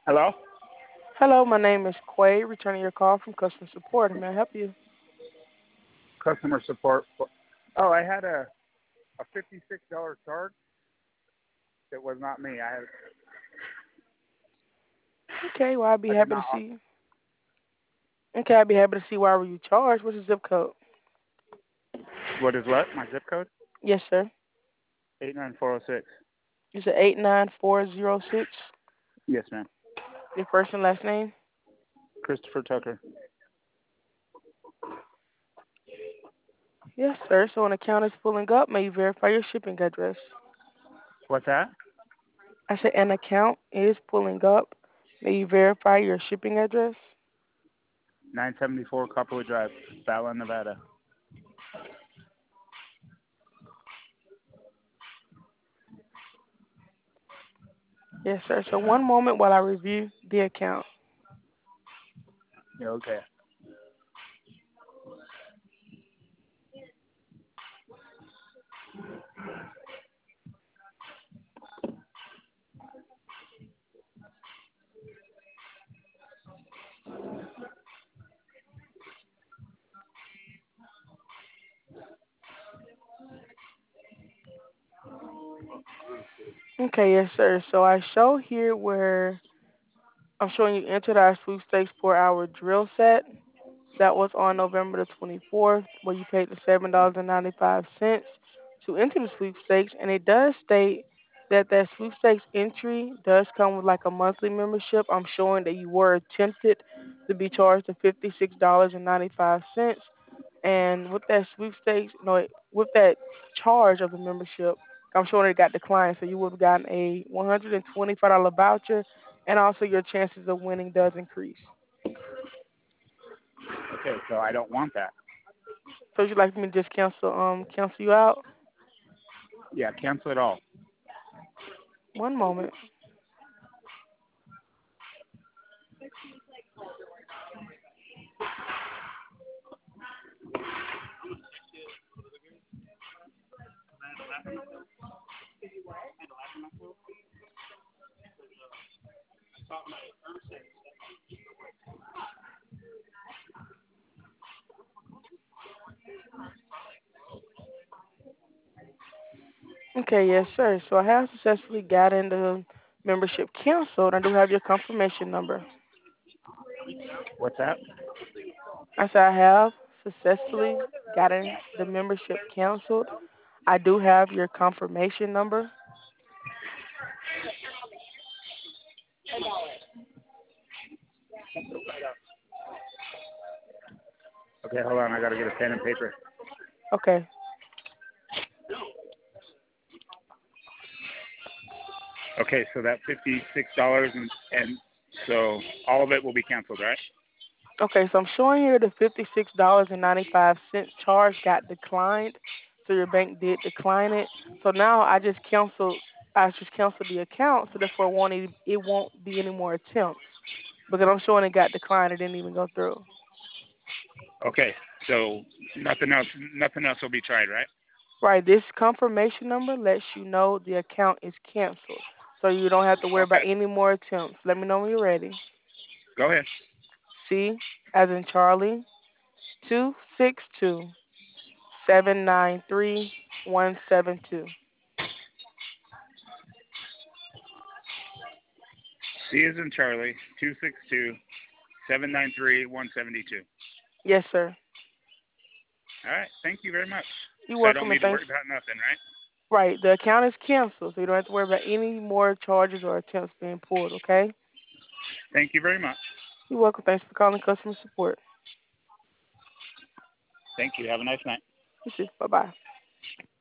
Hello? Hello, my name is Quay, returning your call from customer support. May I help you? Customer support. Oh, I had a $56 charge. It was not me. Okay, well, I'd be I did happy to not. see. Okay, I'd be happy to see why were you charged. What's the zip code? What is what? My zip code? Yes, sir. 89406. You said 89406. Yes, ma'am. Your first and last name? Christopher Tucker. Yes, sir. So an account is pulling up. May you verify your shipping address? What's that? I said an account is pulling up. May you verify your shipping address? 974 Copperwood Drive, Fallon, Nevada. Yes, sir. So one moment while I review the account. Yeah, okay. Okay, yes, sir. So I show here where I'm showing you entered our sweepstakes 4-hour drill set. That was on November the 24th, where you paid the $7.95 to enter the sweepstakes. And it does state that that sweepstakes entry does come with like a monthly membership. I'm showing that you were attempted to be charged the $56.95. And with that sweepstakes, no, with that charge of the membership, I'm showing it got declined. So you would have gotten a $125 voucher, and also your chances of winning does increase. Okay, so I don't want that. So would you like me to just cancel you out? Yeah, cancel it all. One moment. Okay, yes, sir. So I have successfully gotten the membership canceled. I do have your confirmation number. What's that? I said I have successfully gotten the membership canceled. I do have your confirmation number. Okay, hold on. I got to get a pen and paper. Okay. Okay, so that $56 and so all of it will be canceled, right? Okay, so I'm showing here the $56.95 charge got declined. So your bank did decline it. So now I just canceled the account, so therefore it won't be any more attempts. Because I'm showing it got declined, it didn't even go through. Okay, so nothing else will be tried, right? Right, this confirmation number lets you know the account is canceled. So you don't have to worry about Okay, any more attempts. Let me know when you're ready. go ahead. C as in Charlie, 262-793-172. C is in Charlie, 262-793-172. Yes, sir. All right, thank you very much. You're So I don't welcome, and need to thanks. worry about nothing, right? Right, the account is canceled, so you don't have to worry about any more charges or attempts being pulled, okay? Thank you very much. You're welcome. Thanks for calling customer support. Thank you. Have a nice night. You too. Bye-bye.